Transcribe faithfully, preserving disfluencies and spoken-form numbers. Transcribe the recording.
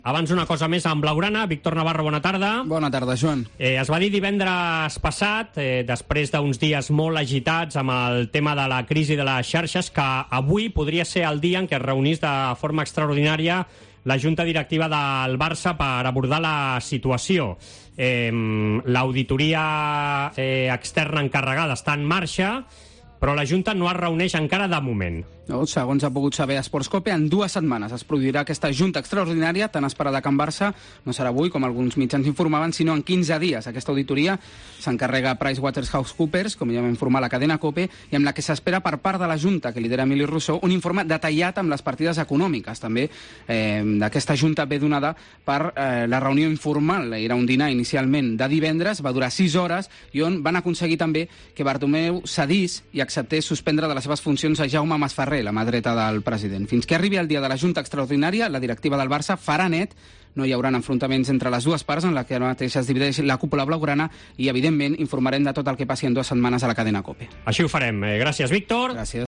Abans una cosa més amb Blaugrana. Víctor Navarro, bona tarda. Bona tarda, Joan. Eh, es va dir divendres passat, eh, després d'uns dies molt agitats amb el tema de la crisi de les xarxes, que avui podria ser el dia en què es reunís de forma extraordinària la Junta Directiva del Barça per abordar la situació. Eh, L'auditoria eh, externa encarregada està en marxa, però la Junta no es reuneix encara de moment. No, segons ha pogut saber Sportscope, en dues setmanes es produirà aquesta junta extraordinària tan esperada a Can Barça. No serà avui, com alguns mitjans informaven, sinó en quinze dies. Aquesta auditoria s'encarrega PricewaterhouseCoopers, com ja va informar la cadena COPE, i amb la que s'espera per part de la Junta, que lidera Emili Rousseau, un informe detallat amb les partides econòmiques. També eh, d'aquesta Junta ve donada per eh, la reunió informal. Era un dinar inicialment de divendres, va durar sis hores, i on van aconseguir també que Bartomeu cedís i acceptés suspendre de les seves funcions a Jaume Masferrer, la mà dreta del president. Fins que arribi el dia de la Junta Extraordinària, la directiva del Barça farà net, no hi haurà enfrontaments entre les dues parts en la que ara mateix es divideix la cúpula blaugrana i, evidentment, informarem de tot el que passi en dues setmanes a la cadena COPE. Així ho farem. Eh, gràcies, Víctor. Gràcies.